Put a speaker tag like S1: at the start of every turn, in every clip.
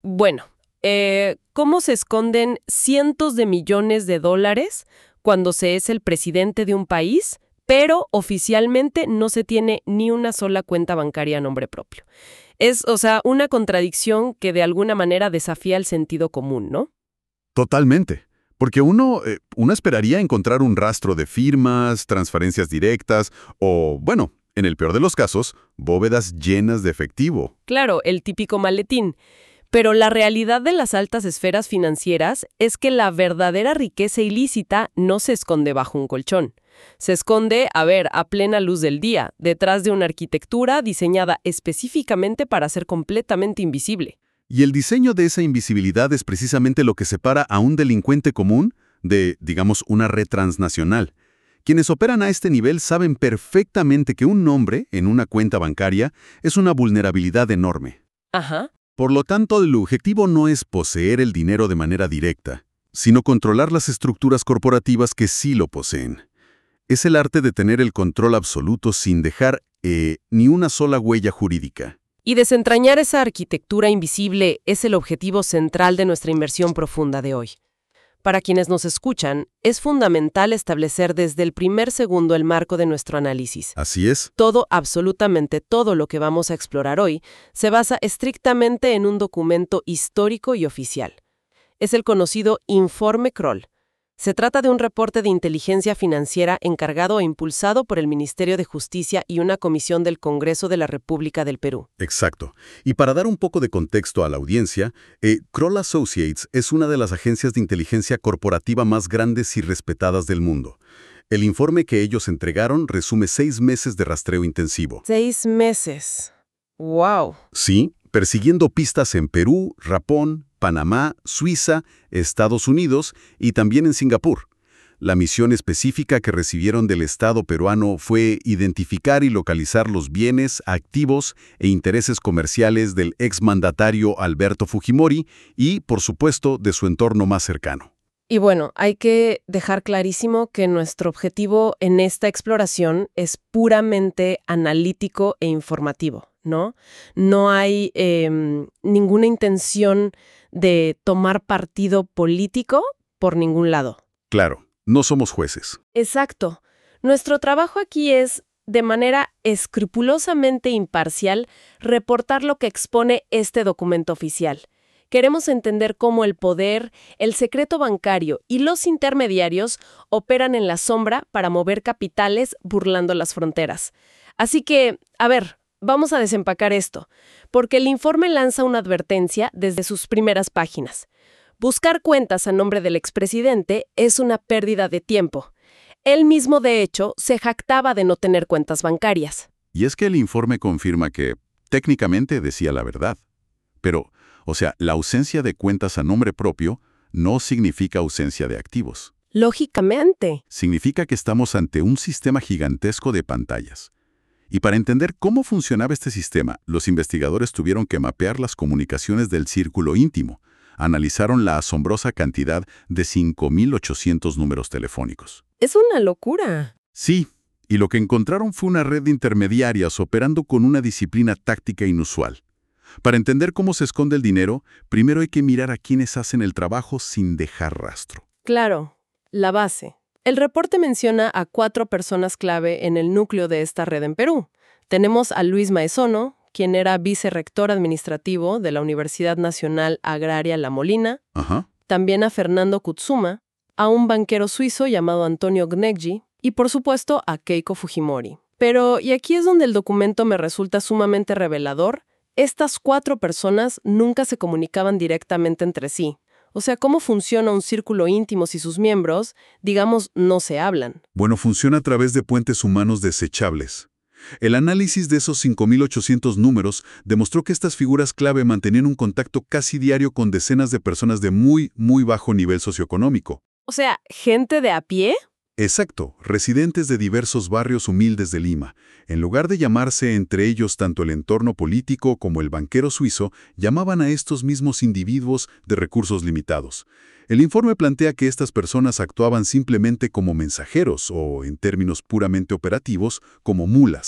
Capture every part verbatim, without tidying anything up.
S1: Bueno, eh, ¿cómo se esconden cientos de millones de dólares cuando se es el presidente de un país, pero oficialmente no se tiene ni una sola cuenta bancaria a nombre propio? Es, o sea, una contradicción que de alguna manera desafía el sentido común, ¿no?
S2: Totalmente. Porque uno, eh, uno esperaría encontrar un rastro de firmas, transferencias directas o, bueno, en el peor de los casos, bóvedas llenas de efectivo.
S1: Claro, el típico maletín. Pero la realidad de las altas esferas financieras es que la verdadera riqueza ilícita no se esconde bajo un colchón. Se esconde, a ver, a plena luz del día, detrás de una arquitectura diseñada específicamente para ser completamente invisible.
S2: Y el diseño de esa invisibilidad es precisamente lo que separa a un delincuente común de, digamos, una red transnacional. Quienes operan a este nivel saben perfectamente que un nombre en una cuenta bancaria es una vulnerabilidad enorme.
S1: Ajá.
S2: Por lo tanto, el objetivo no es poseer el dinero de manera directa, sino controlar las estructuras corporativas que sí lo poseen. Es el arte de tener el control absoluto sin dejar eh, ni una sola huella jurídica.
S1: Y desentrañar esa arquitectura invisible es el objetivo central de nuestra inversión profunda de hoy. Para quienes nos escuchan, es fundamental establecer desde el primer segundo el marco de nuestro análisis.
S2: Así es.
S1: Todo, absolutamente todo lo que vamos a explorar hoy, se basa estrictamente en un documento histórico y oficial. Es el conocido Informe Kroll. Se trata de un reporte de inteligencia financiera encargado e impulsado por el Ministerio de Justicia y una comisión del Congreso de la República del Perú.
S2: Exacto. Y para dar un poco de contexto a la audiencia, eh, Kroll Associates es una de las agencias de inteligencia corporativa más grandes y respetadas del mundo. El informe que ellos entregaron resume seis meses de rastreo intensivo.
S1: Seis meses. ¡Wow!
S2: Sí, persiguiendo pistas en Perú, Japón, Panamá, Suiza, Estados Unidos y también en Singapur. La misión específica que recibieron del Estado peruano fue identificar y localizar los bienes, activos e intereses comerciales del exmandatario Alberto Fujimori y, por supuesto, de su entorno más cercano.
S1: Y bueno, hay que dejar clarísimo que nuestro objetivo en esta exploración es puramente analítico e informativo, ¿no? No hay eh, ninguna intención de tomar partido político por ningún lado.
S2: Claro, no somos jueces.
S1: Exacto. Nuestro trabajo aquí es, de manera escrupulosamente imparcial, reportar lo que expone este documento oficial. Queremos entender cómo el poder, el secreto bancario y los intermediarios operan en la sombra para mover capitales burlando las fronteras. Así que, a ver, vamos a desempacar esto, porque el informe lanza una advertencia desde sus primeras páginas. Buscar cuentas a nombre del expresidente es una pérdida de tiempo. Él mismo, de hecho, se jactaba de no tener cuentas bancarias.
S2: Y es que el informe confirma que, técnicamente, decía la verdad. Pero, o sea, la ausencia de cuentas a nombre propio no significa ausencia de activos.
S1: Lógicamente.
S2: Significa que estamos ante un sistema gigantesco de pantallas. Y para entender cómo funcionaba este sistema, los investigadores tuvieron que mapear las comunicaciones del círculo íntimo. Analizaron la asombrosa cantidad de cinco mil ochocientos números telefónicos.
S1: Es una locura.
S2: Sí, y lo que encontraron fue una red de intermediarias operando con una disciplina táctica inusual. Para entender cómo se esconde el dinero, primero hay que mirar a quienes hacen el trabajo sin dejar rastro.
S1: Claro, la base. El reporte menciona a cuatro personas clave en el núcleo de esta red en Perú. Tenemos a Luis Maesono, quien era vicerrector administrativo de la Universidad Nacional Agraria La Molina.
S2: Ajá.
S1: También a Fernando Kutsuma, a un banquero suizo llamado Antonio Gnecchi y, por supuesto, a Keiko Fujimori. Pero, y aquí es donde el documento me resulta sumamente revelador, estas cuatro personas nunca se comunicaban directamente entre sí. O sea, ¿cómo funciona un círculo íntimo si sus miembros, digamos, no se hablan?
S2: Bueno, funciona a través de puentes humanos desechables. El análisis de esos cinco mil ochocientos números demostró que estas figuras clave mantenían un contacto casi diario con decenas de personas de muy, muy bajo nivel socioeconómico.
S1: O sea, ¿gente de a pie?
S2: Exacto, residentes de diversos barrios humildes de Lima. En lugar de llamarse entre ellos tanto el entorno político como el banquero suizo, llamaban a estos mismos individuos de recursos limitados. El informe plantea que estas personas actuaban simplemente como mensajeros o, en términos puramente operativos, como mulas.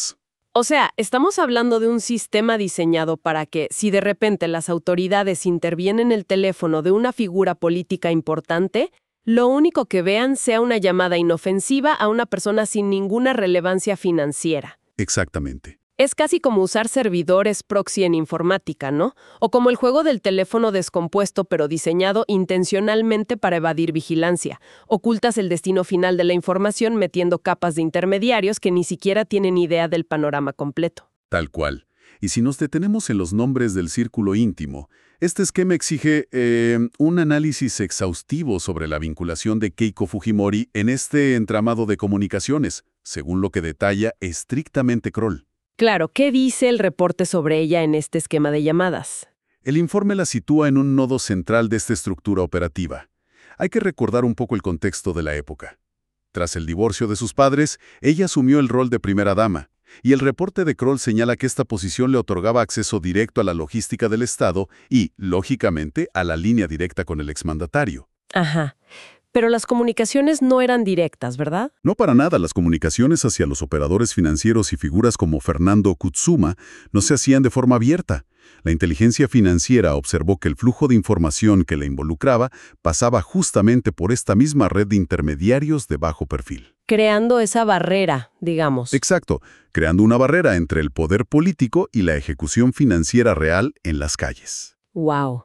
S1: O sea, estamos hablando de un sistema diseñado para que, si de repente las autoridades intervienen en el teléfono de una figura política importante, lo único que vean sea una llamada inofensiva a una persona sin ninguna relevancia financiera.
S2: Exactamente.
S1: Es casi como usar servidores proxy en informática, ¿no? O como el juego del teléfono descompuesto pero diseñado intencionalmente para evadir vigilancia. Ocultas el destino final de la información metiendo capas de intermediarios que ni siquiera tienen idea del panorama completo.
S2: Tal cual. Y si nos detenemos en los nombres del círculo íntimo, este esquema exige eh, un análisis exhaustivo sobre la vinculación de Keiko Fujimori en este entramado de comunicaciones, según lo que detalla estrictamente Kroll.
S1: Claro, ¿qué dice el reporte sobre ella en este esquema de llamadas?
S2: El informe la sitúa en un nodo central de esta estructura operativa. Hay que recordar un poco el contexto de la época. Tras el divorcio de sus padres, ella asumió el rol de primera dama, y el reporte de Kroll señala que esta posición le otorgaba acceso directo a la logística del Estado y, lógicamente, a la línea directa con el exmandatario.
S1: Ajá. Pero las comunicaciones no eran directas, ¿verdad?
S2: No para nada, las comunicaciones hacia los operadores financieros y figuras como Fernando Kutsuma no se hacían de forma abierta. La inteligencia financiera observó que el flujo de información que la involucraba pasaba justamente por esta misma red de intermediarios de bajo perfil.
S1: Creando esa barrera, digamos.
S2: Exacto, creando una barrera entre el poder político y la ejecución financiera real en las calles.
S1: Wow.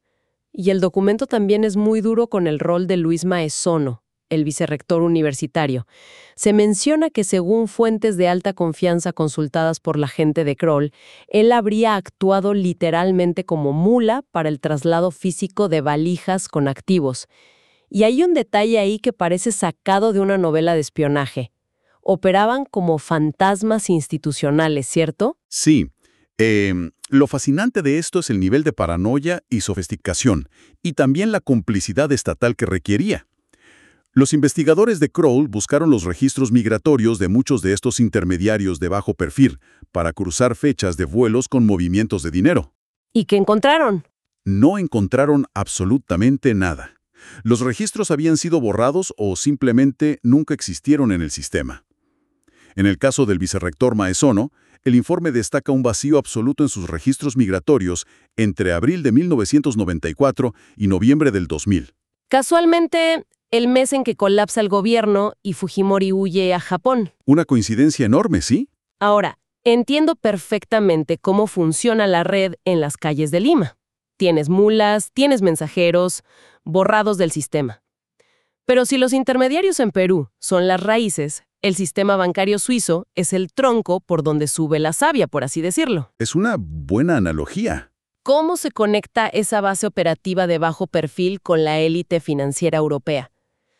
S1: Y el documento también es muy duro con el rol de Luis Maesono, el vicerrector universitario. Se menciona que según fuentes de alta confianza consultadas por la gente de Kroll, él habría actuado literalmente como mula para el traslado físico de valijas con activos. Y hay un detalle ahí que parece sacado de una novela de espionaje. Operaban como fantasmas institucionales, ¿cierto?
S2: Sí. Eh, lo fascinante de esto es el nivel de paranoia y sofisticación, y también la complicidad estatal que requería. Los investigadores de Kroll buscaron los registros migratorios de muchos de estos intermediarios de bajo perfil para cruzar fechas de vuelos con movimientos de dinero.
S1: ¿Y qué encontraron?
S2: No encontraron absolutamente nada. Los registros habían sido borrados o simplemente nunca existieron en el sistema. En el caso del vicerrector Maesono, el informe destaca un vacío absoluto en sus registros migratorios entre abril de mil novecientos noventa y cuatro y noviembre del dos mil.
S1: Casualmente, el mes en que colapsa el gobierno y Fujimori huye a Japón.
S2: Una coincidencia enorme, ¿sí?
S1: Ahora, entiendo perfectamente cómo funciona la red en las calles de Lima. Tienes mulas, tienes mensajeros, borrados del sistema. Pero si los intermediarios en Perú son las raíces, el sistema bancario suizo es el tronco por donde sube la savia, por así decirlo.
S2: Es una buena analogía.
S1: ¿Cómo se conecta esa base operativa de bajo perfil con la élite financiera europea?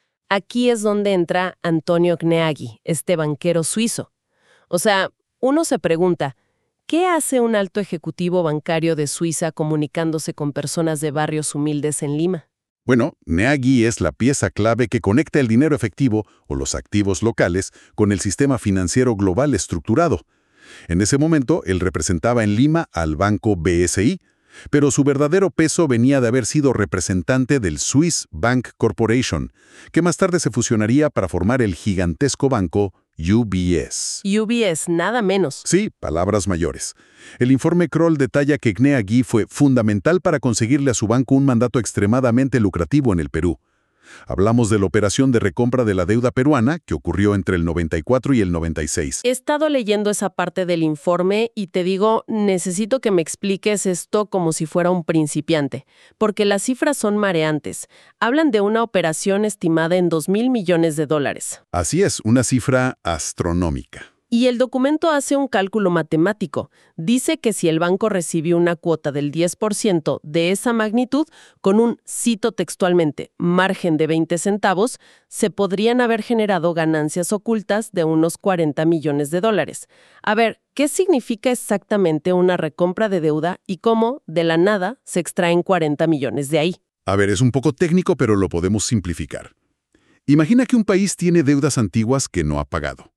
S1: Aquí es donde entra Antonio Gneaghi, este banquero suizo. O sea, uno se pregunta, ¿qué hace un alto ejecutivo bancario de Suiza comunicándose con personas de barrios humildes en Lima?
S2: Bueno, Gneaghi es la pieza clave que conecta el dinero efectivo o los activos locales con el sistema financiero global estructurado. En ese momento, él representaba en Lima al banco B S I, pero su verdadero peso venía de haber sido representante del Swiss Bank Corporation, que más tarde se fusionaría para formar el gigantesco banco U B S.
S1: U B S, nada menos.
S2: Sí, palabras mayores. El informe Kroll detalla que Gneaghi fue fundamental para conseguirle a su banco un mandato extremadamente lucrativo en el Perú. Hablamos de la operación de recompra de la deuda peruana que ocurrió entre el noventa y cuatro y el noventa y seis.
S1: He estado leyendo esa parte del informe y te digo, necesito que me expliques esto como si fuera un principiante, porque las cifras son mareantes. Hablan de una operación estimada en dos mil millones de dólares.
S2: Así es, una cifra astronómica.
S1: Y el documento hace un cálculo matemático. Dice que si el banco recibió una cuota del diez por ciento de esa magnitud, con un, cito textualmente, margen de veinte centavos, se podrían haber generado ganancias ocultas de unos cuarenta millones de dólares. A ver, ¿qué significa exactamente una recompra de deuda y cómo, de la nada, se extraen cuarenta millones de ahí?
S2: A ver, es un poco técnico, pero lo podemos simplificar. Imagina que un país tiene deudas antiguas que no ha pagado.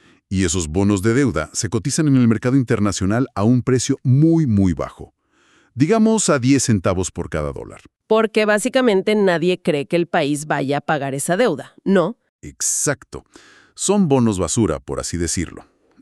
S2: Y esos bonos de deuda se cotizan en el mercado internacional a un precio muy, muy bajo. Digamos a diez centavos por cada dólar.
S1: Porque básicamente nadie cree que el país vaya a pagar esa deuda, ¿no?
S2: Exacto. Son bonos basura, por así decirlo.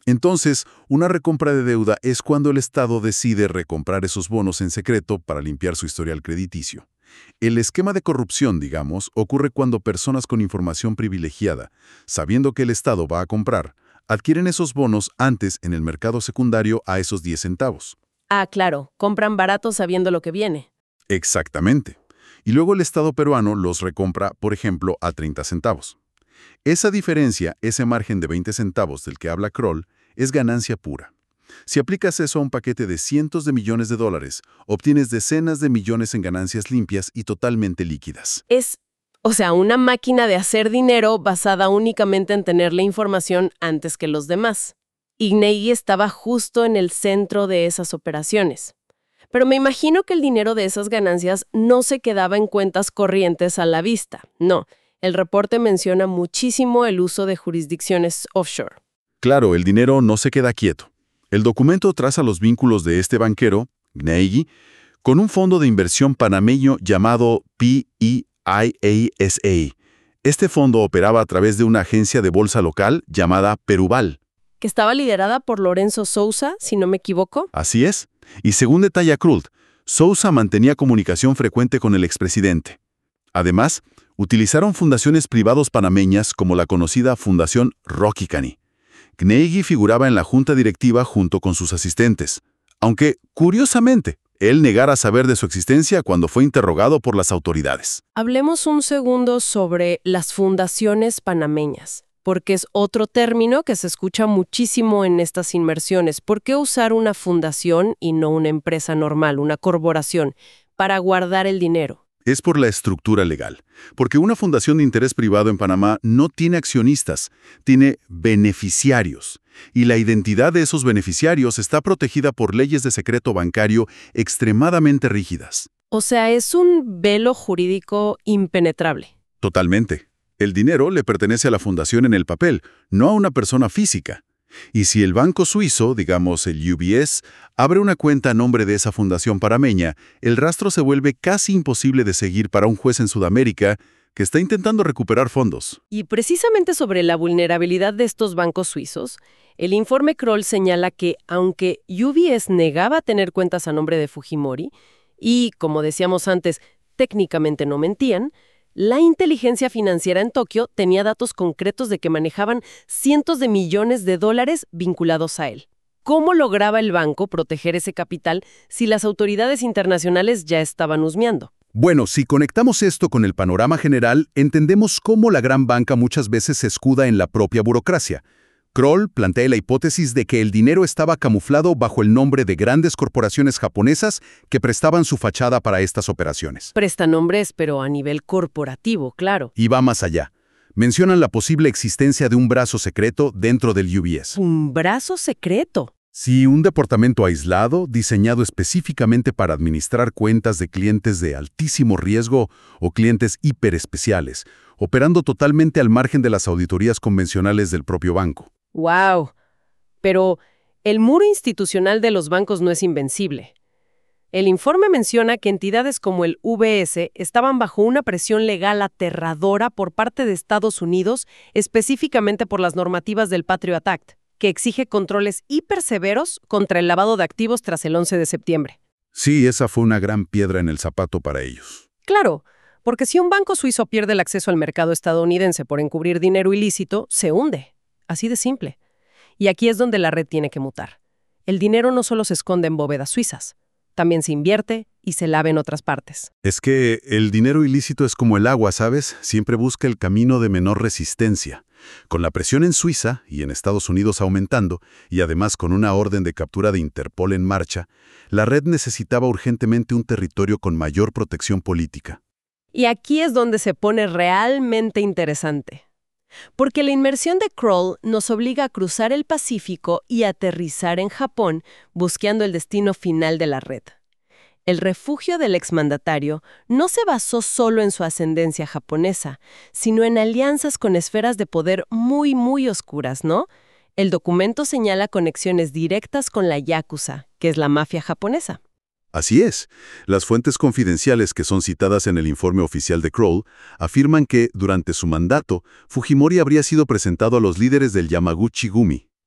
S2: Entonces, una recompra de deuda es cuando el Estado decide recomprar esos bonos en secreto para limpiar su historial crediticio. El esquema de corrupción, digamos, ocurre cuando personas con información privilegiada, sabiendo que el Estado va a comprar, adquieren esos bonos antes en el mercado secundario a esos diez centavos.
S1: Ah, claro, compran barato sabiendo lo que viene.
S2: Exactamente. Y luego el Estado peruano los recompra, por ejemplo, a treinta centavos. Esa diferencia, ese margen de veinte centavos del que habla Kroll, es ganancia pura. Si aplicas eso a un paquete de cientos de millones de dólares, obtienes decenas de millones en ganancias limpias y totalmente líquidas.
S1: Es, o sea, una máquina de hacer dinero basada únicamente en tener la información antes que los demás. Carnegie estaba justo en el centro de esas operaciones. Pero me imagino que el dinero de esas ganancias no se quedaba en cuentas corrientes a la vista. No, el reporte menciona muchísimo el uso de jurisdicciones offshore.
S2: Claro, el dinero no se queda quieto. El documento traza los vínculos de este banquero, Carnegie, con un fondo de inversión panameño llamado P E I A S A. Este fondo operaba a través de una agencia de bolsa local llamada Peruval.
S1: Que estaba liderada por Lorenzo Sousa, si no me equivoco.
S2: Así es. Y según detalla Kroll, Sousa mantenía comunicación frecuente con el expresidente. Además, utilizaron fundaciones privadas panameñas como la conocida Fundación Rocky Cani. Carnegie figuraba en la junta directiva junto con sus asistentes, aunque, curiosamente, él negara saber de su existencia cuando fue interrogado por las autoridades.
S1: Hablemos un segundo sobre las fundaciones panameñas, porque es otro término que se escucha muchísimo en estas inmersiones. ¿Por qué usar una fundación y no una empresa normal, una corporación, para guardar el dinero?
S2: Es por la estructura legal, porque una fundación de interés privado en Panamá no tiene accionistas, tiene beneficiarios, y la identidad de esos beneficiarios está protegida por leyes de secreto bancario extremadamente rígidas.
S1: O sea, es un velo jurídico impenetrable.
S2: Totalmente. El dinero le pertenece a la fundación en el papel, no a una persona física. Y si el banco suizo, digamos el U B S, abre una cuenta a nombre de esa fundación panameña, el rastro se vuelve casi imposible de seguir para un juez en Sudamérica que está intentando recuperar fondos.
S1: Y precisamente sobre la vulnerabilidad de estos bancos suizos, el informe Kroll señala que, aunque U B S negaba tener cuentas a nombre de Fujimori, y, como decíamos antes, técnicamente no mentían, la inteligencia financiera en Tokio tenía datos concretos de que manejaban cientos de millones de dólares vinculados a él. ¿Cómo lograba el banco proteger ese capital si las autoridades internacionales ya estaban husmeando?
S2: Bueno, si conectamos esto con el panorama general, entendemos cómo la gran banca muchas veces se escuda en la propia burocracia. Kroll plantea la hipótesis de que el dinero estaba camuflado bajo el nombre de grandes corporaciones japonesas que prestaban su fachada para estas operaciones.
S1: Prestanombres, pero a nivel corporativo, claro.
S2: Y va más allá. Mencionan la posible existencia de un brazo secreto dentro del U B S.
S1: ¿Un brazo secreto?
S2: Sí, un departamento aislado diseñado específicamente para administrar cuentas de clientes de altísimo riesgo o clientes hiperespeciales, operando totalmente al margen de las auditorías convencionales del propio banco.
S1: ¡Wow! Pero el muro institucional de los bancos no es invencible. El informe menciona que entidades como el U B S estaban bajo una presión legal aterradora por parte de Estados Unidos, específicamente por las normativas del Patriot Act, que exige controles hiperseveros contra el lavado de activos tras el once de septiembre.
S2: Sí, esa fue una gran piedra en el zapato para ellos.
S1: Claro, porque si un banco suizo pierde el acceso al mercado estadounidense por encubrir dinero ilícito, se hunde. Así de simple. Y aquí es donde la red tiene que mutar. El dinero no solo se esconde en bóvedas suizas, también se invierte y se lava en otras partes.
S2: Es que el dinero ilícito es como el agua, ¿sabes? Siempre busca el camino de menor resistencia. Con la presión en Suiza y en Estados Unidos aumentando, y además con una orden de captura de Interpol en marcha, la red necesitaba urgentemente un territorio con mayor protección política.
S1: Y aquí es donde se pone realmente interesante. Porque la inmersión de Kroll nos obliga a cruzar el Pacífico y aterrizar en Japón, buscando el destino final de la red. El refugio del exmandatario no se basó solo en su ascendencia japonesa, sino en alianzas con esferas de poder muy, muy oscuras, ¿no? El documento señala conexiones directas con la Yakuza, que es la mafia japonesa.
S2: Así es. Las fuentes confidenciales que son citadas en el informe oficial de Kroll afirman que, durante su mandato, Fujimori habría sido presentado a los líderes del Yamaguchi-gumi.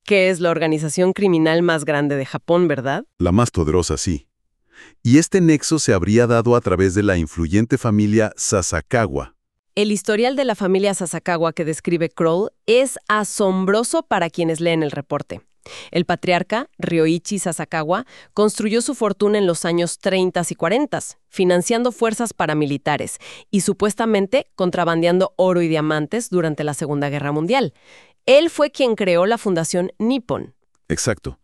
S1: que es la organización criminal más grande de Japón, ¿verdad?
S2: La más poderosa, sí. Y este nexo se habría dado a través de la influyente familia Sasakawa.
S1: El historial de la familia Sasakawa que describe Kroll es asombroso para quienes leen el reporte. El patriarca, Ryoichi Sasakawa, construyó su fortuna en los años treinta y cuarenta, financiando fuerzas paramilitares y supuestamente contrabandeando oro y diamantes durante la Segunda Guerra Mundial. Él fue quien creó la Fundación Nippon.
S2: Exacto.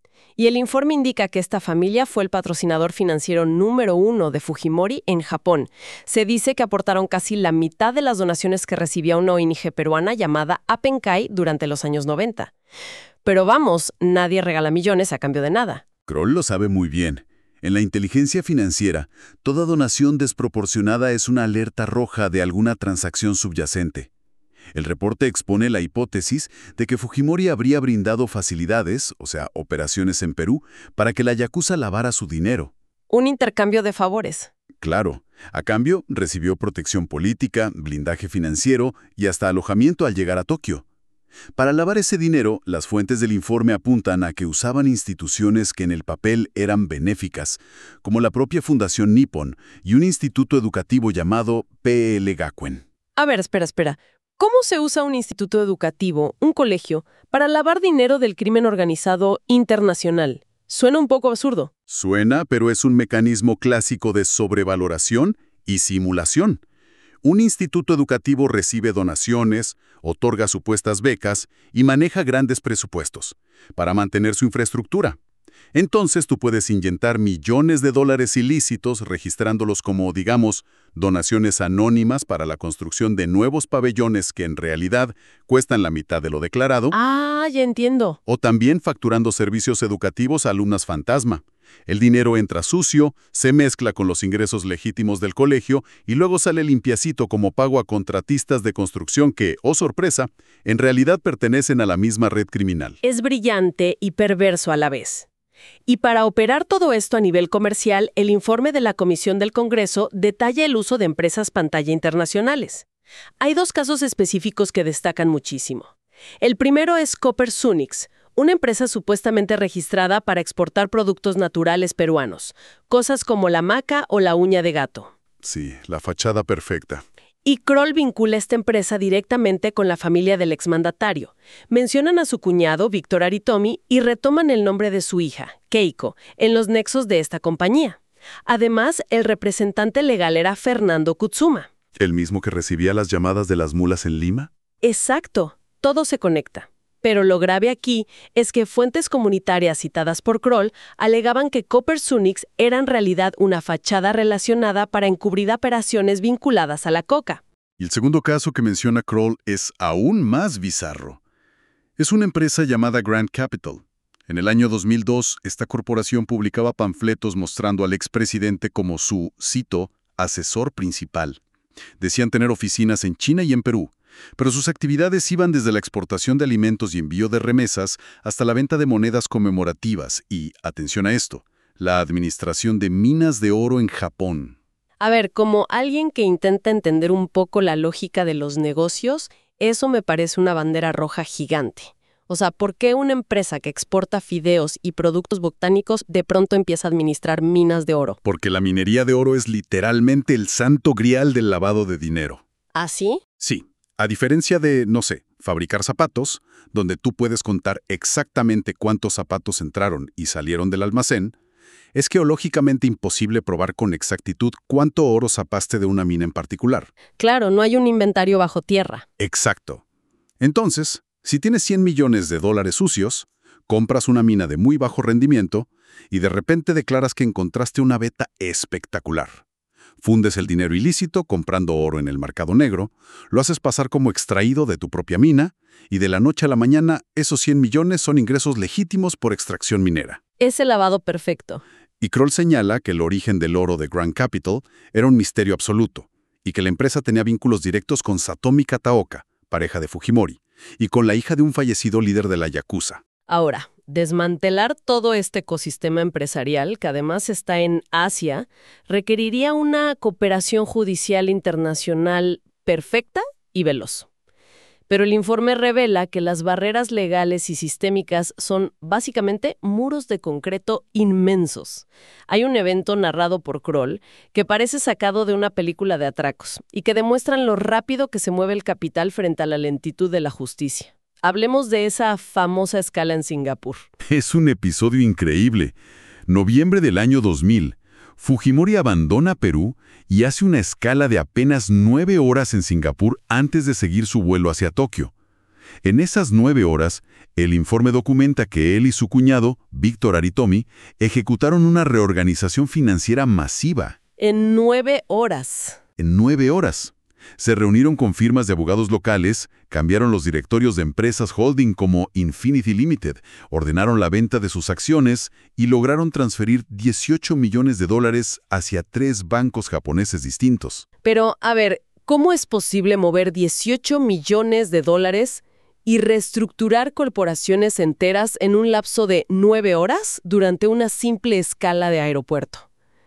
S1: Y el informe indica que esta familia fue el patrocinador financiero número uno de Fujimori en Japón. Se dice que aportaron casi la mitad de las donaciones que recibía una O N G peruana llamada Appenkai durante los años noventa. Pero vamos, nadie regala millones a cambio de nada.
S2: Kroll lo sabe muy bien. En la inteligencia financiera, toda donación desproporcionada es una alerta roja de alguna transacción subyacente. El reporte expone la hipótesis de que Fujimori habría brindado facilidades, o sea, operaciones en Perú, para que la yakuza lavara su dinero.
S1: Un intercambio de favores.
S2: Claro, a cambio recibió protección política, blindaje financiero y hasta alojamiento al llegar a Tokio. Para lavar ese dinero, las fuentes del informe apuntan a que usaban instituciones que en el papel eran benéficas, como la propia Fundación Nippon y un instituto educativo llamado P L Gakuen.
S1: A ver, espera, espera. ¿Cómo se usa un instituto educativo, un colegio, para lavar dinero del crimen organizado internacional? Suena un poco absurdo.
S2: Suena, pero es un mecanismo clásico de sobrevaloración y simulación. Un instituto educativo recibe donaciones, otorga supuestas becas y maneja grandes presupuestos para mantener su infraestructura. Entonces tú puedes inyectar millones de dólares ilícitos registrándolos como, digamos, donaciones anónimas para la construcción de nuevos pabellones que en realidad cuestan la mitad de lo declarado.
S1: Ah, ya entiendo.
S2: O también facturando servicios educativos a alumnas fantasma. El dinero entra sucio, se mezcla con los ingresos legítimos del colegio y luego sale limpiacito como pago a contratistas de construcción que, oh sorpresa, en realidad pertenecen a la misma red criminal.
S1: Es brillante y perverso a la vez. Y para operar todo esto a nivel comercial, el informe de la Comisión del Congreso detalla el uso de empresas pantalla internacionales. Hay dos casos específicos que destacan muchísimo. El primero es Copper Sunix, una empresa supuestamente registrada para exportar productos naturales peruanos, cosas como la maca o la uña de gato.
S2: Sí, la fachada perfecta.
S1: Y Kroll vincula esta empresa directamente con la familia del exmandatario. Mencionan a su cuñado, Víctor Aritomi, y retoman el nombre de su hija, Keiko, en los nexos de esta compañía. Además, el representante legal era Fernando Kutsuma.
S2: ¿El mismo que recibía las llamadas de las mulas en Lima?
S1: Exacto, todo se conecta. Pero lo grave aquí es que fuentes comunitarias citadas por Kroll alegaban que Copper Sunix era en realidad una fachada relacionada para encubrir operaciones vinculadas a la coca.
S2: Y el segundo caso que menciona Kroll es aún más bizarro. Es una empresa llamada Grand Capital. En el año dos mil dos, esta corporación publicaba panfletos mostrando al expresidente como su, cito, asesor principal. Decían tener oficinas en China y en Perú, pero sus actividades iban desde la exportación de alimentos y envío de remesas hasta la venta de monedas conmemorativas y, atención a esto, la administración de minas de oro en Japón.
S1: A ver, como alguien que intenta entender un poco la lógica de los negocios, eso me parece una bandera roja gigante. O sea, ¿por qué una empresa que exporta fideos y productos botánicos de pronto empieza a administrar minas de oro?
S2: Porque la minería de oro es literalmente el santo grial del lavado de dinero.
S1: ¿Ah, sí?
S2: Sí. A diferencia de, no sé, fabricar zapatos, donde tú puedes contar exactamente cuántos zapatos entraron y salieron del almacén, es geológicamente imposible probar con exactitud cuánto oro zapaste de una mina en particular.
S1: Claro, no hay un inventario bajo tierra.
S2: Exacto. Entonces, si tienes cien millones de dólares sucios, compras una mina de muy bajo rendimiento y de repente declaras que encontraste una veta espectacular. Fundes el dinero ilícito comprando oro en el mercado negro, lo haces pasar como extraído de tu propia mina y de la noche a la mañana esos cien millones son ingresos legítimos por extracción minera.
S1: Es el lavado perfecto.
S2: Y Kroll señala que el origen del oro de Grand Capital era un misterio absoluto y que la empresa tenía vínculos directos con Satomi Kataoka, pareja de Fujimori, y con la hija de un fallecido líder de la yakuza.
S1: Ahora, desmantelar todo este ecosistema empresarial, que además está en Asia, requeriría una cooperación judicial internacional perfecta y veloz. Pero el informe revela que las barreras legales y sistémicas son básicamente muros de concreto inmensos. Hay un evento narrado por Kroll que parece sacado de una película de atracos y que demuestran lo rápido que se mueve el capital frente a la lentitud de la justicia. Hablemos de esa famosa escala en Singapur.
S2: Es un episodio increíble. Noviembre del año dos mil. Fujimori abandona Perú y hace una escala de apenas nueve horas en Singapur antes de seguir su vuelo hacia Tokio. En esas nueve horas, el informe documenta que él y su cuñado, Víctor Aritomi, ejecutaron una reorganización financiera masiva.
S1: En nueve horas.
S2: En nueve horas. Se reunieron con firmas de abogados locales, cambiaron los directorios de empresas holding como Infinity Limited, ordenaron la venta de sus acciones y lograron transferir dieciocho millones de dólares hacia tres bancos japoneses distintos.
S1: Pero, a ver, ¿cómo es posible mover dieciocho millones de dólares y reestructurar corporaciones enteras en un lapso de nueve horas durante una simple escala de aeropuerto?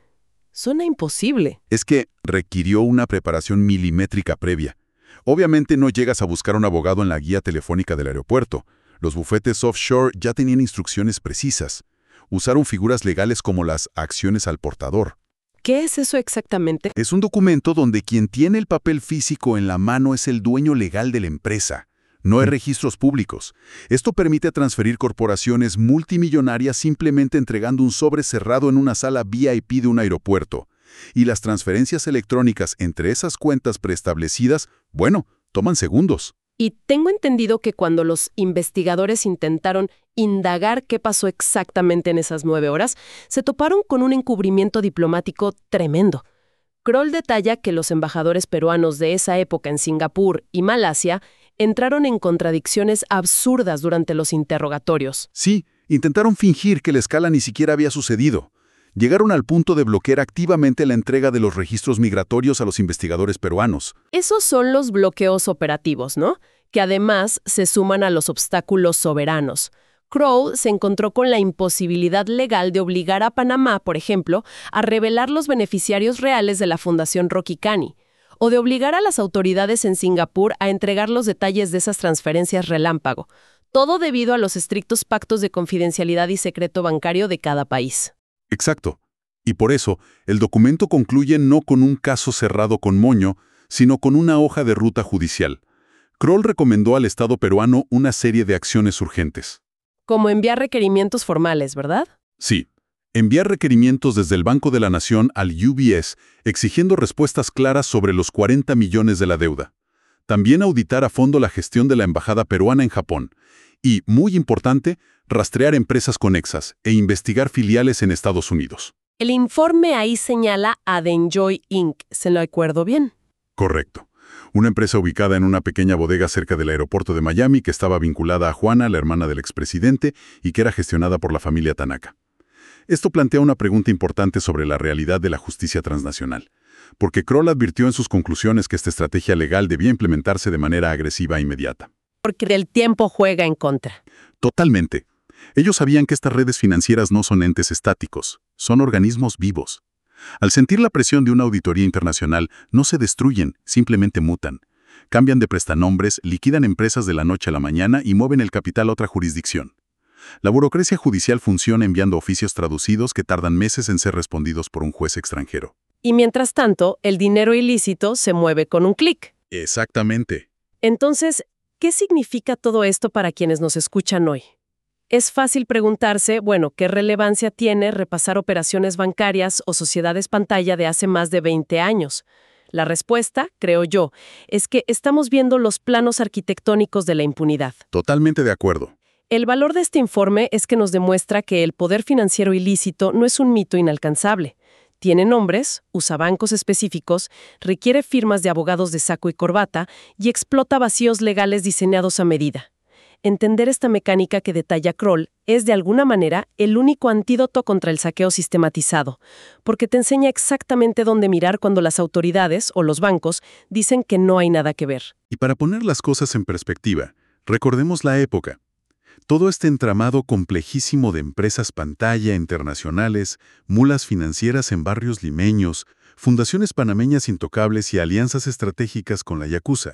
S1: Suena imposible.
S2: Es que requirió una preparación milimétrica previa. Obviamente no llegas a buscar un abogado en la guía telefónica del aeropuerto. Los bufetes offshore ya tenían instrucciones precisas. Usaron figuras legales como las acciones al portador.
S1: ¿Qué es eso exactamente?
S2: Es un documento donde quien tiene el papel físico en la mano es el dueño legal de la empresa. No hay registros públicos. Esto permite transferir corporaciones multimillonarias simplemente entregando un sobre cerrado en una sala V I P de un aeropuerto. Y las transferencias electrónicas entre esas cuentas preestablecidas, bueno, toman segundos.
S1: Y tengo entendido que cuando los investigadores intentaron indagar qué pasó exactamente en esas nueve horas, se toparon con un encubrimiento diplomático tremendo. Kroll detalla que los embajadores peruanos de esa época en Singapur y Malasia entraron en contradicciones absurdas durante los interrogatorios.
S2: Sí, intentaron fingir que la escala ni siquiera había sucedido. Llegaron al punto de bloquear activamente la entrega de los registros migratorios a los investigadores peruanos.
S1: Esos son los bloqueos operativos, ¿no? Que además se suman a los obstáculos soberanos. Kroll se encontró con la imposibilidad legal de obligar a Panamá, por ejemplo, a revelar los beneficiarios reales de la Fundación Rocky Canny, o de obligar a las autoridades en Singapur a entregar los detalles de esas transferencias relámpago, todo debido a los estrictos pactos de confidencialidad y secreto bancario de cada país.
S2: Exacto. Y por eso, el documento concluye no con un caso cerrado con moño, sino con una hoja de ruta judicial. Kroll recomendó al Estado peruano una serie de acciones urgentes.
S1: Como enviar requerimientos formales, ¿verdad?
S2: Sí. Enviar requerimientos desde el Banco de la Nación al U B S, exigiendo respuestas claras sobre los cuarenta millones de la deuda. También auditar a fondo la gestión de la Embajada peruana en Japón. Y, muy importante, rastrear empresas conexas e investigar filiales en Estados Unidos.
S1: El informe ahí señala a The Enjoy incorporated. ¿Se lo acuerdo bien?
S2: Correcto. Una empresa ubicada en una pequeña bodega cerca del aeropuerto de Miami que estaba vinculada a Juana, la hermana del expresidente, y que era gestionada por la familia Tanaka. Esto plantea una pregunta importante sobre la realidad de la justicia transnacional, porque Kroll advirtió en sus conclusiones que esta estrategia legal debía implementarse de manera agresiva e inmediata.
S1: Porque el tiempo juega en contra.
S2: Totalmente. Ellos sabían que estas redes financieras no son entes estáticos, son organismos vivos. Al sentir la presión de una auditoría internacional, no se destruyen, simplemente mutan. Cambian de prestanombres, liquidan empresas de la noche a la mañana y mueven el capital a otra jurisdicción. La burocracia judicial funciona enviando oficios traducidos que tardan meses en ser respondidos por un juez extranjero.
S1: Y mientras tanto, el dinero ilícito se mueve con un clic.
S2: Exactamente.
S1: Entonces, ¿qué significa todo esto para quienes nos escuchan hoy? Es fácil preguntarse, bueno, ¿qué relevancia tiene repasar operaciones bancarias o sociedades pantalla de hace más de veinte años? La respuesta, creo yo, es que estamos viendo los planos arquitectónicos de la impunidad.
S2: Totalmente de acuerdo.
S1: El valor de este informe es que nos demuestra que el poder financiero ilícito no es un mito inalcanzable. Tiene nombres, usa bancos específicos, requiere firmas de abogados de saco y corbata y explota vacíos legales diseñados a medida. Entender esta mecánica que detalla Kroll es, de alguna manera, el único antídoto contra el saqueo sistematizado, porque te enseña exactamente dónde mirar cuando las autoridades o los bancos dicen que no hay nada que ver.
S2: Y para poner las cosas en perspectiva, recordemos la época. Todo este entramado complejísimo de empresas pantalla internacionales, mulas financieras en barrios limeños, fundaciones panameñas intocables y alianzas estratégicas con la yakuza.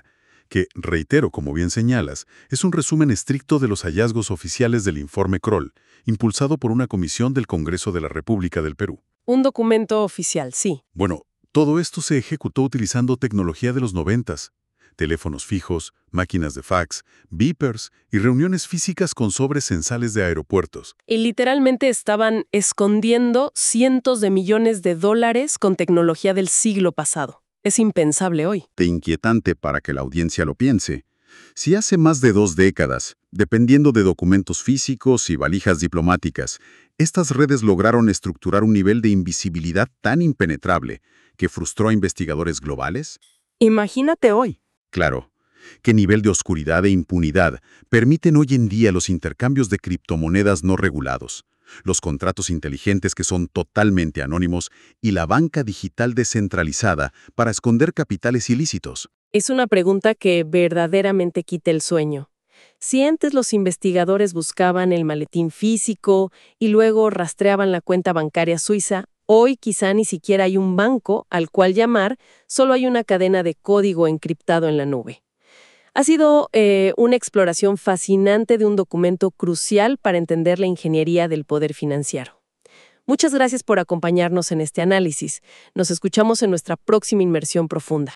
S2: que, reitero, como bien señalas, es un resumen estricto de los hallazgos oficiales del informe Kroll, impulsado por una comisión del Congreso de la República del Perú.
S1: Un documento oficial, sí.
S2: Bueno, todo esto se ejecutó utilizando tecnología de los noventas. Teléfonos fijos, máquinas de fax, beepers y reuniones físicas con sobres censales de aeropuertos.
S1: Y literalmente estaban escondiendo cientos de millones de dólares con tecnología del siglo pasado. Es impensable hoy.
S2: De inquietante para que la audiencia lo piense. Si hace más de dos décadas, dependiendo de documentos físicos y valijas diplomáticas, estas redes lograron estructurar un nivel de invisibilidad tan impenetrable que frustró a investigadores globales.
S1: Imagínate hoy.
S2: Claro, ¿qué nivel de oscuridad e impunidad permiten hoy en día los intercambios de criptomonedas no regulados, los contratos inteligentes que son totalmente anónimos y la banca digital descentralizada para esconder capitales ilícitos?
S1: Es una pregunta que verdaderamente quita el sueño. Si antes los investigadores buscaban el maletín físico y luego rastreaban la cuenta bancaria suiza, hoy quizá ni siquiera hay un banco al cual llamar, solo hay una cadena de código encriptado en la nube. Ha sido eh, una exploración fascinante de un documento crucial para entender la ingeniería del poder financiero. Muchas gracias por acompañarnos en este análisis. Nos escuchamos en nuestra próxima inmersión profunda.